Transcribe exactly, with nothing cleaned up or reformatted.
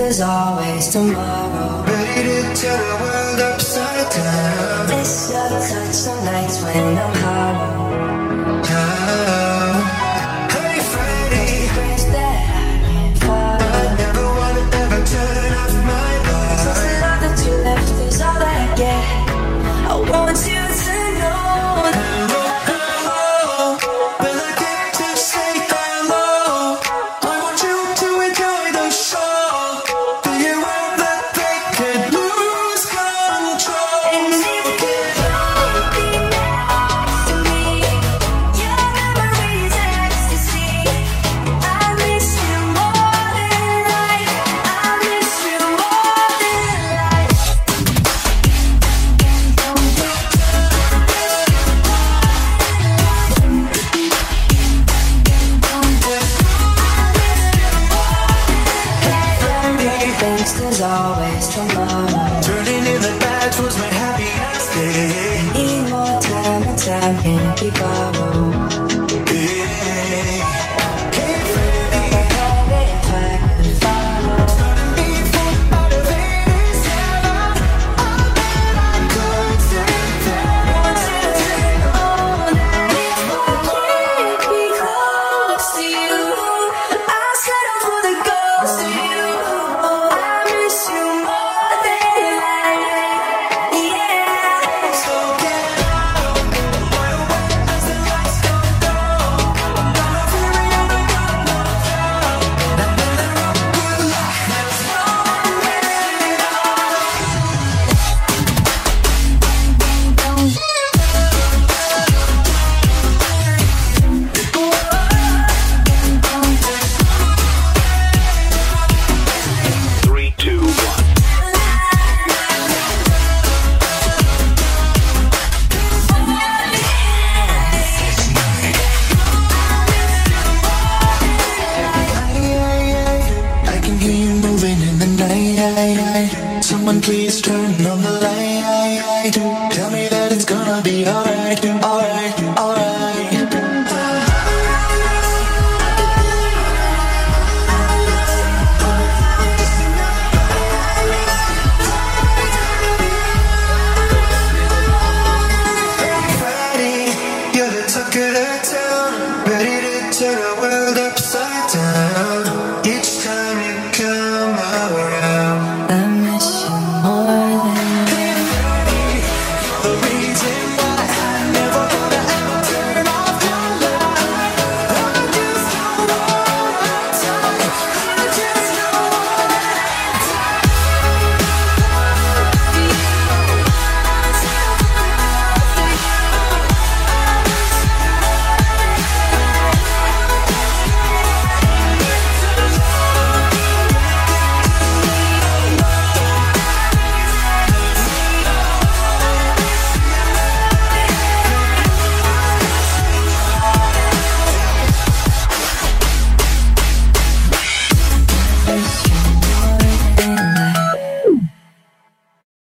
there's always tomorrow. Ready to turn the world upside down. Miss your touch some nights when I'm hollow. Oh. Hey Friday, Grace that I can't follow. I never wanna ever turn off my light. Since the love that you left is all that I get, I want you to know that there's always tomorrow. turning in the bad was my happiest day. Need more time and time can't be borrowed. Hey, hey If I could follow, starting me from out of Hades heaven. I bet I could take that. want you to know that if I can't be close to you, I'll settle for the ghost of you. I miss you more than life, yeah. So get out, wide awake as the lights go down. Got no fury and I got no doubt. That little rock will last. No one really Three, two, one. I can hear you moving in the night. Someone please turn on the light. Tell me that it's gonna be alright, alright, alright. Friday, you're the talk of the